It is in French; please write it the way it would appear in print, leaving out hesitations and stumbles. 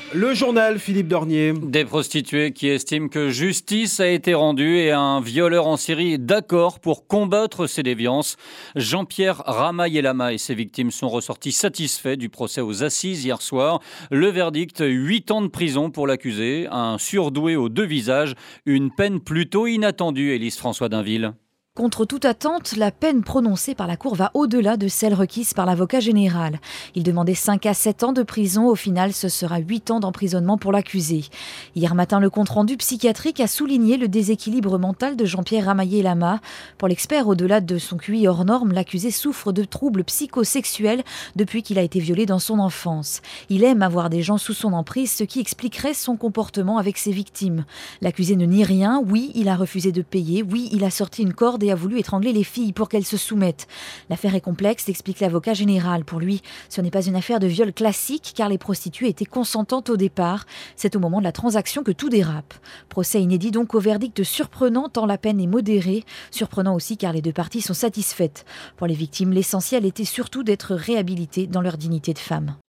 Le journal Philippe Dornier. Des prostituées qui estiment que justice a été rendue et un violeur en série d'accord pour combattre ces déviances. Jean-Pierre Ramaillé-Lama et ses victimes sont ressortis satisfaits du procès aux assises hier soir. Le verdict, 8 ans de prison pour l'accusé, un surdoué aux deux visages, une peine plutôt inattendue, Élise François Dainville. Contre toute attente, la peine prononcée par la Cour va au-delà de celle requise par l'avocat général. Il demandait 5 à 7 ans de prison. Au final, ce sera 8 ans d'emprisonnement pour l'accusé. Hier matin, le compte-rendu psychiatrique a souligné le déséquilibre mental de Jean-Pierre Ramaillé-Lama. Pour l'expert, au-delà de son QI hors norme, l'accusé souffre de troubles psychosexuels depuis qu'il a été violé dans son enfance. Il aime avoir des gens sous son emprise, ce qui expliquerait son comportement avec ses victimes. L'accusé ne nie rien. Oui, il a refusé de payer. Oui, il a sorti une corde et a voulu étrangler les filles pour qu'elles se soumettent. L'affaire est complexe, explique l'avocat général. Pour lui, ce n'est pas une affaire de viol classique car les prostituées étaient consentantes au départ. C'est au moment de la transaction que tout dérape. Procès inédit donc au verdict surprenant tant la peine est modérée. Surprenant aussi car les deux parties sont satisfaites. Pour les victimes, l'essentiel était surtout d'être réhabilitées dans leur dignité de femme.